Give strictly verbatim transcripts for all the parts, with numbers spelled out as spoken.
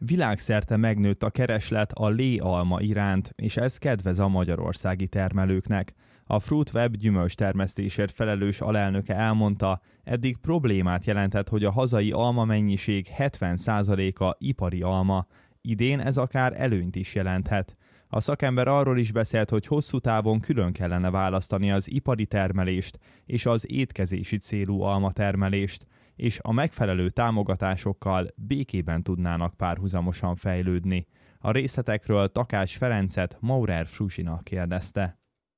Világszerte megnőtt a kereslet a léalma iránt, és ez kedvez a magyarországi termelőknek. A Fruitweb gyümölcstermesztésért felelős alelnöke elmondta, eddig problémát jelentett, hogy a hazai alma mennyiség hetven százaléka ipari alma. Idén ez akár előnyt is jelenthet. A szakember arról is beszélt, hogy hosszú távon külön kellene választani az ipari termelést és az étkezési célú almatermelést, és a megfelelő támogatásokkal békében tudnának párhuzamosan fejlődni. A részletekről Takács Ferencet Maurer Fruzsina kérdezte.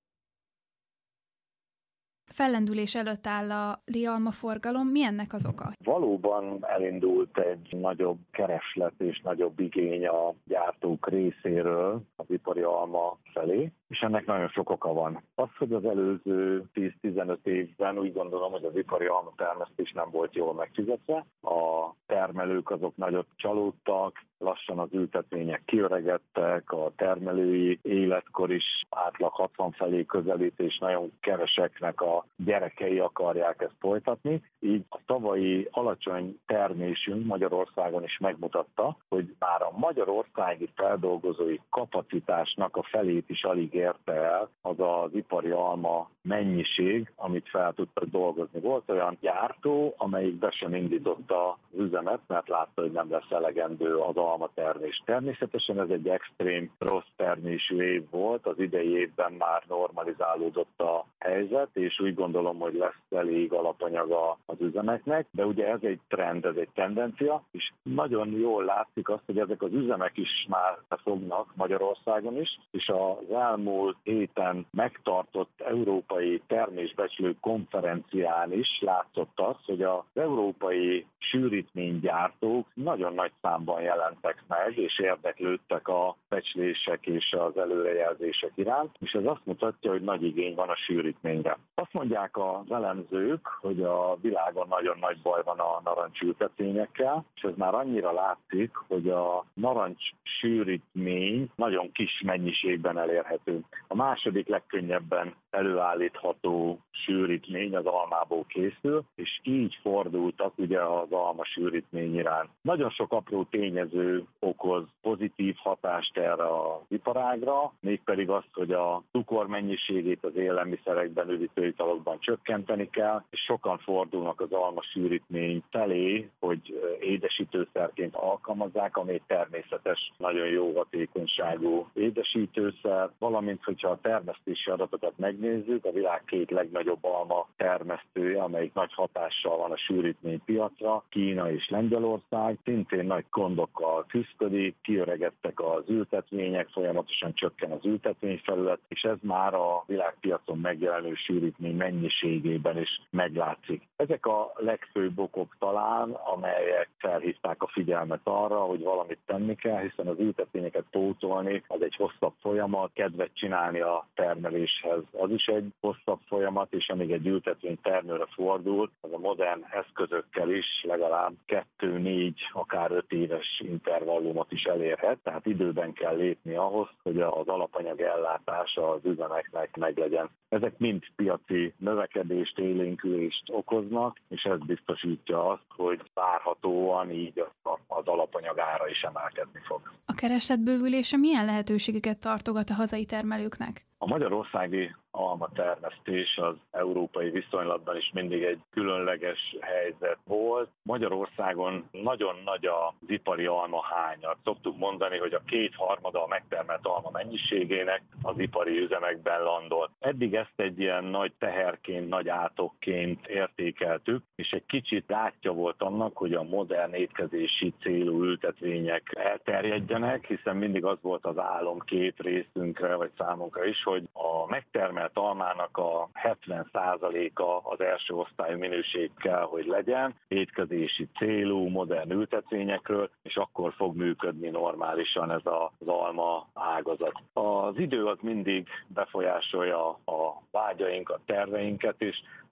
Fellendülés előtt áll a léalma forgalom. Mi ennek az oka? Valóban elindult egy nagyobb kereslet és nagyobb igény a gyártók részéről az ipari alma felé, és ennek nagyon sok oka van. Az, hogy az előző tíz-tizenöt évben úgy gondolom, hogy az ipari alma termesztés nem volt jól megfizetve. A termelők azok nagyot csalódtak, lassan az ültetvények kiöregedtek, a termelői életkor is átlag hatvan felé közelít, és nagyon keveseknek a gyerekei akarják ezt folytatni. Így a tavalyi alacsony termésünk Magyarországon is megmutatta, hogy már a magyarországi feldolgozói kapacitásnak a felét is alig érte el az az ipari alma mennyiség, amit fel tudtak dolgozni. Volt olyan gyártó, amelyik be sem indította az üzemet, mert látta, hogy nem lesz elegendő az alma termés. Természetesen ez egy extrém rossz termésű év volt, az idei évben már normalizálódott a helyzet, és úgy gondolom, hogy lesz elég alapanyaga az üzemeknek, de ugye ez egy trend, ez egy tendencia, és nagyon jól látszik azt, hogy ezek az üzemek is már fognak Magyarországon is, és az elmúlt héten megtartott európai termésbecslő konferencián is látszott az, hogy az európai sűrítménygyártók nagyon nagy számban jelentek meg, és érdeklődtek a becslések és az előrejelzések iránt, és ez azt mutatja, hogy nagy igény van a sűrítményre. Azt mondják az elemzők, hogy a világon nagyon nagy baj van a narancsültetvényekkel, és ez már annyira látszik, hogy a narancs sűrítmény nagyon kis mennyiségben elérhető. A második legkönnyebben előállítható sűrítmény az almából készül, és így fordultak ugye az alma sűrítmény iránt. Nagyon sok apró tényező okoz pozitív hatást erre az iparágra, mégpedig azt, hogy a cukor mennyiségét az élelmiszerekben, üdítőitalokban csökkenteni kell, és sokan fordulnak az alma sűrítmény felé, hogy édesítőszerként alkalmazzák, ami egy természetes, nagyon jó hatékonyságú édesítőszer, valamint, hogyha a termesztési adatokat megnézzük, a világ két legnagyobb alma termesztője, amelyik nagy hatással van a sűrítmény piacra, Kína és Lengyelország, szintén nagy gondokkal küzdik, kiöregedtek az ültetvények, folyamatosan csökken az ültetvényfelület, és ez már a világpiacon megjelenő sűrítmény mennyiségében is meglátszik. Ezek a legfőbb okok talán, amelyek felhívták a figyelmet arra, hogy valamit tenni kell, hiszen az ültetvényeket pótolni az egy hosszabb folyamat, kedvet csinálni a termeléshez az is egy hosszabb folyamat, és amíg egy ültetvény termőre fordul, az a modern eszközökkel is legalább kettő, négy, akár öt éves intervallumot is elérhet, tehát időben kell lépni ahhoz, hogy az alapanyag ellátása az üzemeknek meglegyen. Ezek mind piaci növekedést, élénkülést okoznak, és ez biztosítja azt, hogy várhatóan így az alapanyag ára is emelkedni fog. A kereslet bővülése milyen lehetőségeket tartogat a hazai termelőknek? A magyarországi almatermesztés az európai viszonylatban is mindig egy különleges helyzet volt. Magyarországon nagyon nagy az ipari alma hányad. Szoktuk mondani, hogy a kétharmada a megtermelt alma mennyiségének az ipari üzemekben landol. Eddig ezt egy ilyen nagy teherként, nagy átokként értékeltük, és egy kicsit gátja volt annak, hogy a modern étkezési célú ültetvények elterjedjenek, hiszen mindig az volt az álom két részünkre, vagy számunkra is, hogy a megtermelt almának a hetven százaléka az első osztályú minőség kell, hogy legyen, étkezési célú, modern ültetvényekről, és akkor fog működni normálisan ez az alma ágazat. Az idő az mindig befolyásolja a vágyainkat, terveinket, és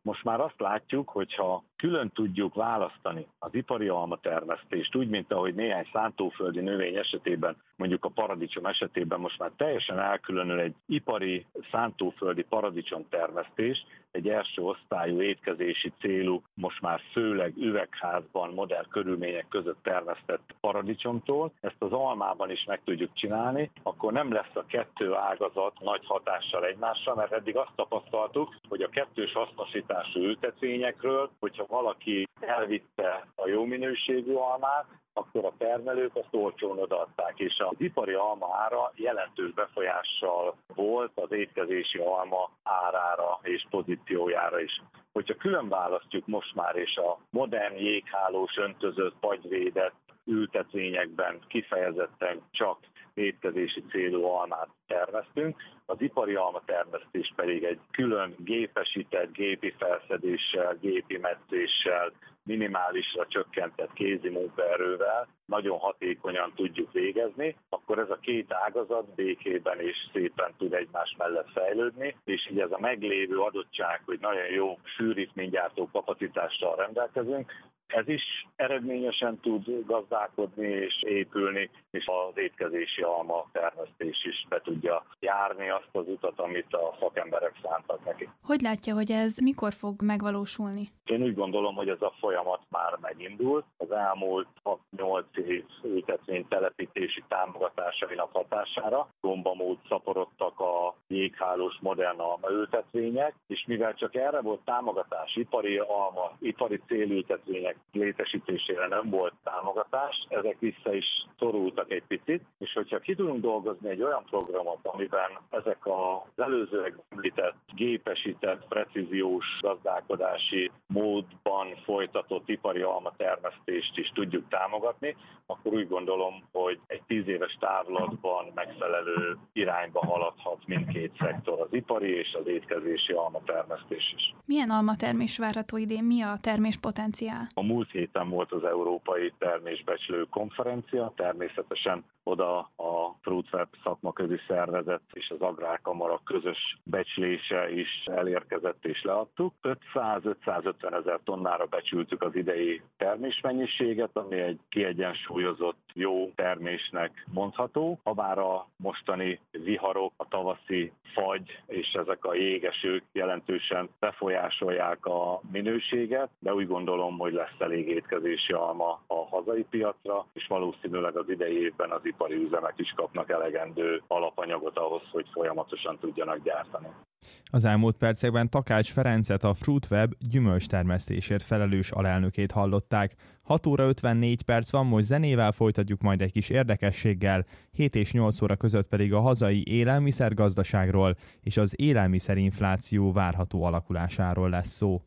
Most már azt látjuk, hogyha külön tudjuk választani az ipari alma termesztést, úgy, mint ahogy néhány szántóföldi növény esetében, mondjuk a paradicsom esetében most már teljesen elkülönül egy ipari szántóföldi paradicsom termesztés, egy első osztályú étkezési célú, most már főleg üvegházban, modern körülmények között termesztett paradicsomtól, ezt az almában is meg tudjuk csinálni, akkor nem lesz a kettő ágazat nagy hatással egymásra, mert eddig azt tapasztaltuk, hogy a kettős hasznosítású ültetvényekről, hogyha valaki elvitte a jó minőségű almát, akkor a termelők azt olcsón odaadták, és az ipari alma ára jelentős befolyással volt az étkezési alma árára és pozíciójára is. Hogyha külön választjuk most már, és a modern jéghálós, öntözött, fagyvédett ültetvényekben kifejezetten csak étkezési célú almát termesztünk, az ipari alma termesztés pedig egy külön gépesített, gépi felszedéssel, gépi metszéssel, minimálisra csökkentett kézi munkaerővel nagyon hatékonyan tudjuk végezni, akkor ez a két ágazat békében és szépen tud egymás mellett fejlődni, és így ez a meglévő adottság, hogy nagyon jó sűrítménygyártó kapacitással rendelkezünk, ez is eredményesen tud gazdálkodni és épülni, és az étkezési alma termesztés is be tudja járni azt az utat, amit a szakemberek szántak neki. Hogy látja, hogy ez mikor fog megvalósulni? Én úgy gondolom, hogy ez a folyamat már megindult. Az elmúlt hat-nyolc év ültetvény telepítési támogatásainak hatására gombamód szaporodtak a jéghálós modern alma ültetvények, és mivel csak erre volt támogatás, ipari alma, ipari célültetvények létesítésére nem volt támogatás, ezek vissza is szorultak egy picit, és hogyha ki tudunk dolgozni egy olyan programot, amiben ezek az előzőleg említett gépesített, precíziós gazdálkodási módban folytatott ipari alma termesztést is tudjuk támogatni, akkor úgy gondolom, hogy egy tíz éves távlatban megfelelő irányba haladhat mindkét szektor, az ipari és az étkezési alma termesztés is. Milyen almatermés várható idén? Mi a terméspotenciál? A múlt héten volt az Európai Termésbecslő Konferencia, természetesen oda a FruitWeb szakmaközi szervezet és az Agrárkamara közös becslése is elérkezett és leadtuk. ötszáz-ötszázötven ezer tonnára becsültük az idei termésmennyiséget, ami egy kiegyensúlyozott jó termésnek mondható. Habár a mostani viharok, a tavaszi fagy és ezek a jégesők jelentősen befolyásolják a minőséget, de úgy gondolom, hogy lesz elég étkezési alma a hazai piacra, és valószínűleg az idei évben az ipari üzemek is kapnak elegendő alapanyagot ahhoz, hogy folyamatosan tudjanak gyártani. Az elmúlt percekben Takács Ferencet, a FruitWeb gyümölcstermesztésért felelős alelnökét hallották. hat óra ötvennégy perc van, most zenével folytatjuk majd egy kis érdekességgel, hét és nyolc óra között pedig a hazai élelmiszergazdaságról és az élelmiszerinfláció várható alakulásáról lesz szó.